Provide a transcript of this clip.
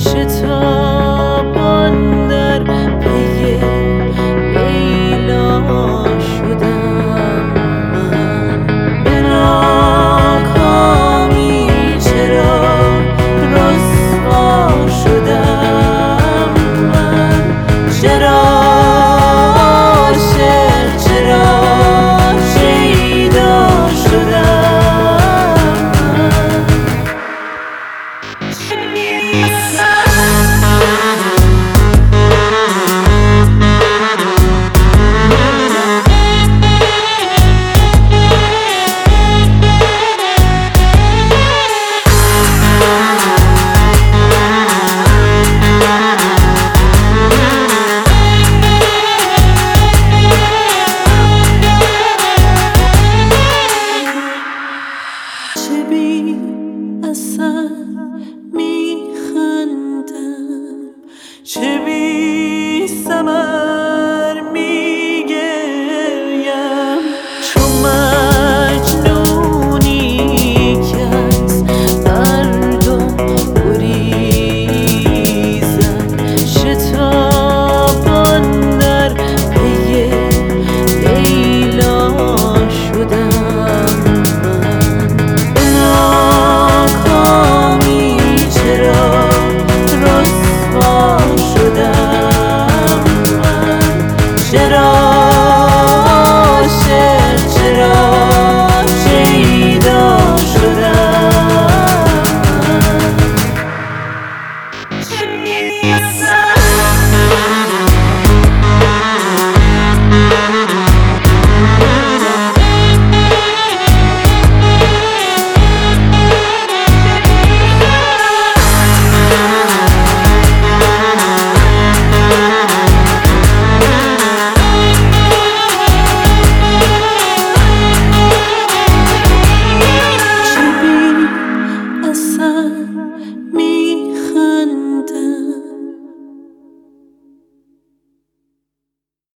شتابان در پی لیلا شدم من. به ناکامی چرا رسوا شدم من؟ چرا عاشق، چرا شیدا شدم چه بی اثر میخندم، چه بی ثمر میگریم، چو مجنونی که از مردم گریزد. شتابان در پی لیلا شدم من. به ناکامی چرا رسوا شدم من؟ چرا عاشق، چرا شیدا شدم من؟